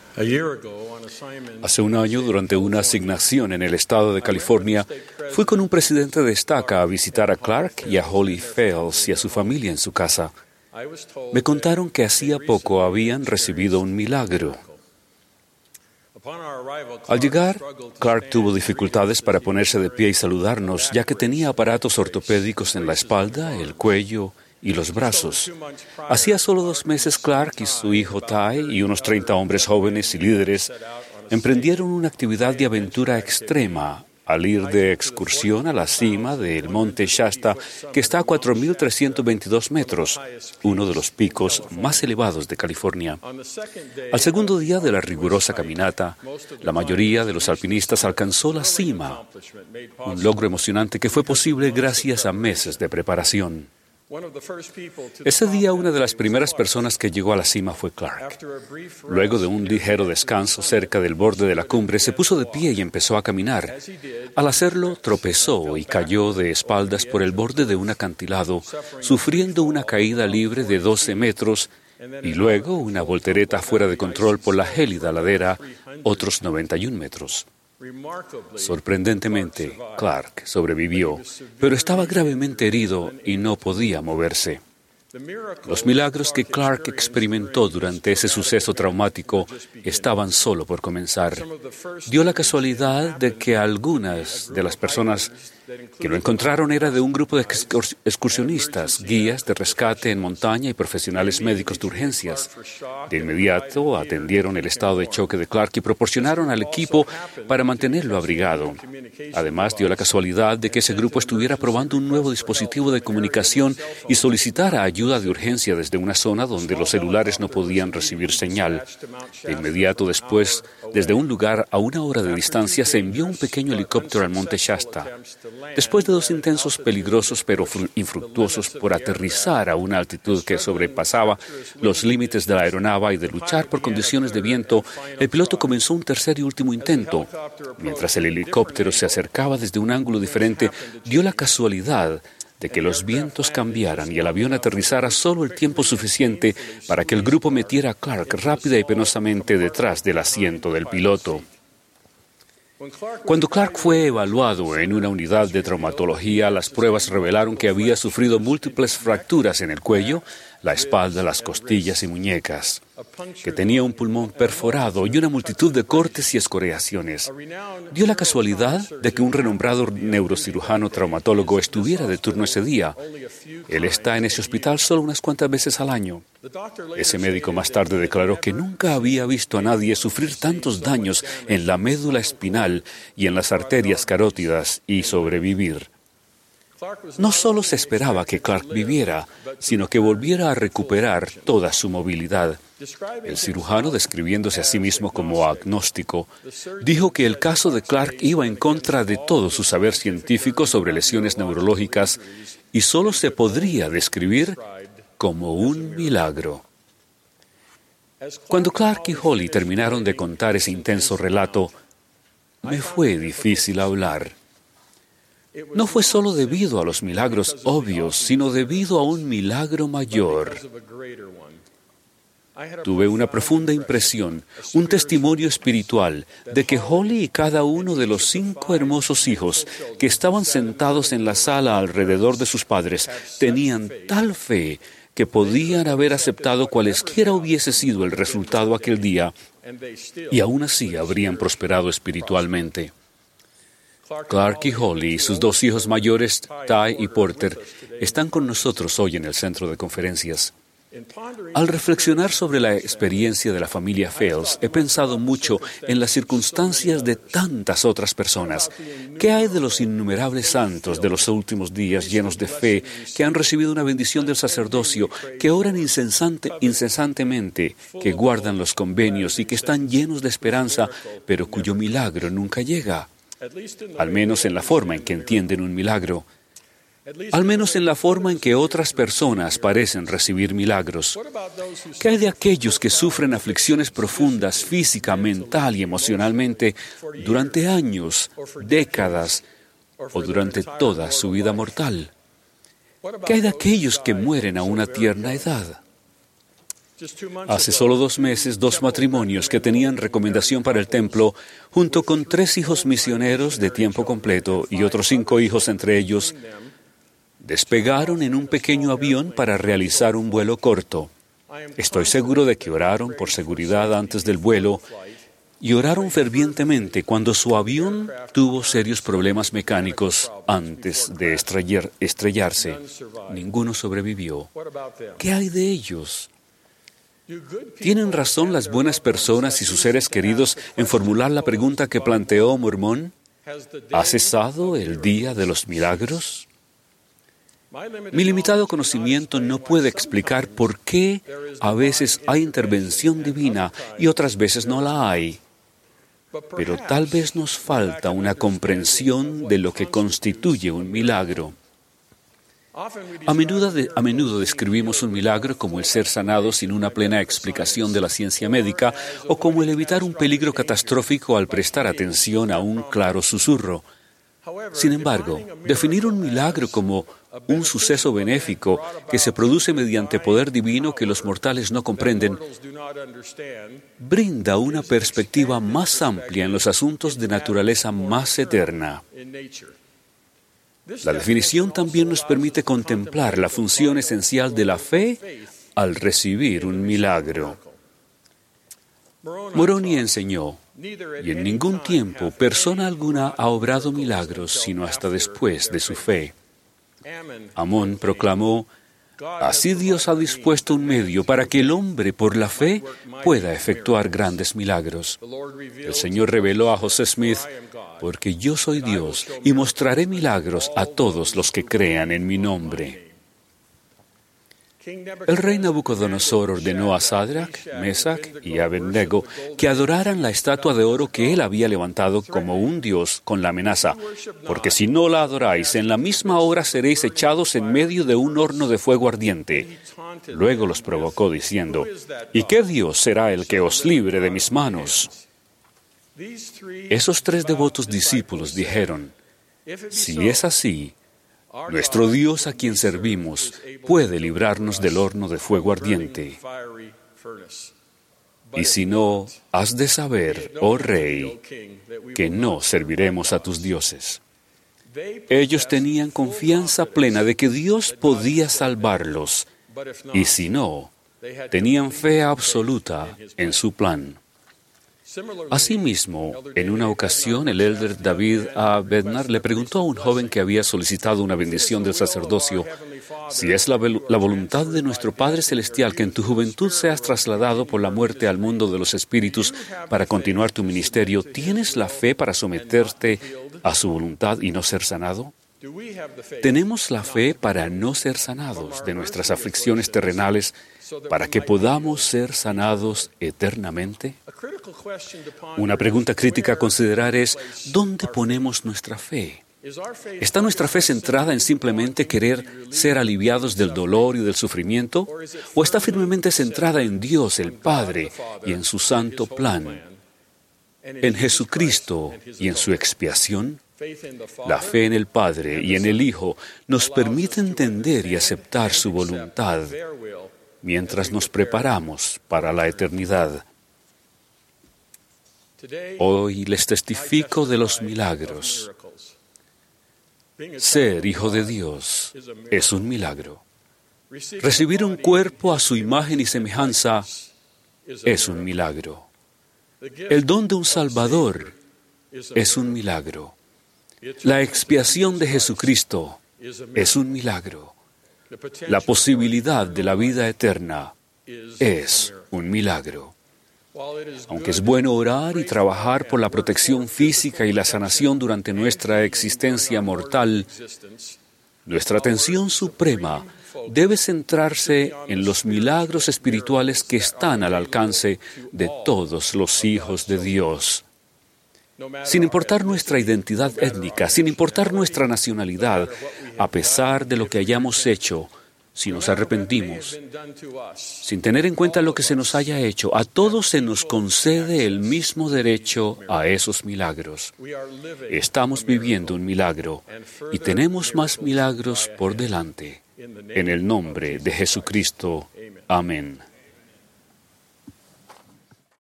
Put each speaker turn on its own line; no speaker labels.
Hace un año, durante una asignación en el estado de California, fui con un presidente de estaca a visitar a Clark y a Holly Fales y a su familia en su casa. Me contaron que hacía poco habían recibido un milagro. Al llegar, Clark tuvo dificultades para ponerse de pie y saludarnos, ya que tenía aparatos ortopédicos en la espalda, el cuello y los brazos. Hacía solo 2 meses, Clark y su hijo Ty y unos 30 hombres jóvenes y líderes emprendieron una actividad de aventura extrema al ir de excursión a la cima del monte Shasta, que está a 4.322 metros, uno de los picos más elevados de California. Al segundo día de la rigurosa caminata, la mayoría de los alpinistas alcanzó la cima, un logro emocionante que fue posible gracias a meses de preparación. Ese día, una de las primeras personas que llegó a la cima fue Clark. Luego de un ligero descanso cerca del borde de la cumbre, se puso de pie y empezó a caminar. Al hacerlo, tropezó y cayó de espaldas por el borde de un acantilado, sufriendo una caída libre de 12 metros y luego una voltereta fuera de control por la gélida ladera, otros 91 metros. Sorprendentemente, Clark sobrevivió, pero estaba gravemente herido y no podía moverse. Los milagros que Clark experimentó durante ese suceso traumático estaban solo por comenzar. Dio la casualidad de que algunas de las personas que lo encontraron era de un grupo de excursionistas, guías de rescate en montaña y profesionales médicos de urgencias. De inmediato atendieron el estado de choque de Clark y proporcionaron al equipo para mantenerlo abrigado. Además, dio la casualidad de que ese grupo estuviera probando un nuevo dispositivo de comunicación y solicitara ayuda de urgencia desde una zona donde los celulares no podían recibir señal. De inmediato después, desde un lugar a 1 hora de distancia, se envió un pequeño helicóptero al monte Shasta. Después de 2 intentos peligrosos pero infructuosos por aterrizar a una altitud que sobrepasaba los límites de la aeronave y de luchar por condiciones de viento, el piloto comenzó un tercer y último intento. Mientras el helicóptero se acercaba desde un ángulo diferente, dio la casualidad de que los vientos cambiaran y el avión aterrizara solo el tiempo suficiente para que el grupo metiera a Clark rápida y penosamente detrás del asiento del piloto. Cuando Clark fue evaluado en una unidad de traumatología, las pruebas revelaron que había sufrido múltiples fracturas en el cuello, la espalda, las costillas y muñecas, que tenía un pulmón perforado y una multitud de cortes y escoriaciones. Dio la casualidad de que un renombrado neurocirujano traumatólogo estuviera de turno ese día. Él está en ese hospital solo unas cuantas veces al año. Ese médico más tarde declaró que nunca había visto a nadie sufrir tantos daños en la médula espinal y en las arterias carótidas y sobrevivir. No solo se esperaba que Clark viviera, sino que volviera a recuperar toda su movilidad. El cirujano, describiéndose a sí mismo como agnóstico, dijo que el caso de Clark iba en contra de todo su saber científico sobre lesiones neurológicas y solo se podría describir como un milagro. Cuando Clark y Holly terminaron de contar ese intenso relato, me fue difícil hablar. No fue solo debido a los milagros obvios, sino debido a un milagro mayor. Tuve una profunda impresión, un testimonio espiritual, de que Holly y cada uno de los 5 hermosos hijos que estaban sentados en la sala alrededor de sus padres tenían tal fe que podían haber aceptado cualesquiera hubiese sido el resultado aquel día y aún así habrían prosperado espiritualmente. Clark y Holly y sus 2 hijos mayores, Ty y Porter, están con nosotros hoy en el centro de conferencias. Al reflexionar sobre la experiencia de la familia Fales, he pensado mucho en las circunstancias de tantas otras personas. ¿Qué hay de los innumerables santos de los últimos días llenos de fe, que han recibido una bendición del sacerdocio, que oran incesantemente, que guardan los convenios y que están llenos de esperanza, pero cuyo milagro nunca llega? Al menos en la forma en que entienden un milagro. Al menos en la forma en que otras personas parecen recibir milagros. ¿Qué hay de aquellos que sufren aflicciones profundas física, mental y emocionalmente durante años, décadas o durante toda su vida mortal? ¿Qué hay de aquellos que mueren a una tierna edad? Hace solo 2 meses, 2 matrimonios que tenían recomendación para el templo, junto con 3 hijos misioneros de tiempo completo y otros 5 hijos entre ellos, despegaron en un pequeño avión para realizar un vuelo corto. Estoy seguro de que oraron por seguridad antes del vuelo y oraron fervientemente cuando su avión tuvo serios problemas mecánicos antes de estrellarse. Ninguno sobrevivió. ¿Qué hay de ellos? ¿Tienen razón las buenas personas y sus seres queridos en formular la pregunta que planteó Mormón? ¿Ha cesado el día de los milagros? Mi limitado conocimiento no puede explicar por qué a veces hay intervención divina y otras veces no la hay. Pero tal vez nos falta una comprensión de lo que constituye un milagro. A menudo describimos un milagro como el ser sanado sin una plena explicación de la ciencia médica o como el evitar un peligro catastrófico al prestar atención a un claro susurro. Sin embargo, definir un milagro como un suceso benéfico que se produce mediante poder divino que los mortales no comprenden, brinda una perspectiva más amplia en los asuntos de naturaleza más eterna. La definición también nos permite contemplar la función esencial de la fe al recibir un milagro. Moroni enseñó, y en ningún tiempo persona alguna ha obrado milagros sino hasta después de su fe. Amón proclamó, así Dios ha dispuesto un medio para que el hombre por la fe pueda efectuar grandes milagros. El Señor reveló a José Smith, porque yo soy Dios y mostraré milagros a todos los que crean en mi nombre. El rey Nabucodonosor ordenó a Sadrach, Mesach y Abednego que adoraran la estatua de oro que él había levantado como un dios con la amenaza, porque si no la adoráis, en la misma hora seréis echados en medio de un horno de fuego ardiente. Luego los provocó diciendo, ¿y qué dios será el que os libre de mis manos? Esos 3 devotos discípulos dijeron, si es así, nuestro Dios a quien servimos puede librarnos del horno de fuego ardiente. Y si no, has de saber, oh rey, que no serviremos a tus dioses. Ellos tenían confianza plena de que Dios podía salvarlos, y si no, tenían fe absoluta en su plan. Asimismo, en una ocasión, el elder David A. Bednar le preguntó a un joven que había solicitado una bendición del sacerdocio, si es la voluntad de nuestro Padre Celestial que en tu juventud seas trasladado por la muerte al mundo de los espíritus para continuar tu ministerio, ¿tienes la fe para someterte a su voluntad y no ser sanado? ¿Tenemos la fe para no ser sanados de nuestras aflicciones terrenales, para que podamos ser sanados eternamente? Una pregunta crítica a considerar es, ¿dónde ponemos nuestra fe? ¿Está nuestra fe centrada en simplemente querer ser aliviados del dolor y del sufrimiento? ¿O está firmemente centrada en Dios, el Padre, y en su santo plan? ¿En Jesucristo y en su expiación? La fe en el Padre y en el Hijo nos permite entender y aceptar su voluntad mientras nos preparamos para la eternidad. Hoy les testifico de los milagros. Ser hijo de Dios es un milagro. Recibir un cuerpo a su imagen y semejanza es un milagro. El don de un Salvador es un milagro. La expiación de Jesucristo es un milagro. La posibilidad de la vida eterna es un milagro. Aunque es bueno orar y trabajar por la protección física y la sanación durante nuestra existencia mortal, nuestra atención suprema debe centrarse en los milagros espirituales que están al alcance de todos los hijos de Dios. Sin importar nuestra identidad étnica, sin importar nuestra nacionalidad, a pesar de lo que hayamos hecho, si nos arrepentimos, sin tener en cuenta lo que se nos haya hecho, a todos se nos concede el mismo derecho a esos milagros. Estamos viviendo un milagro y tenemos más milagros por delante. En el nombre de Jesucristo. Amén.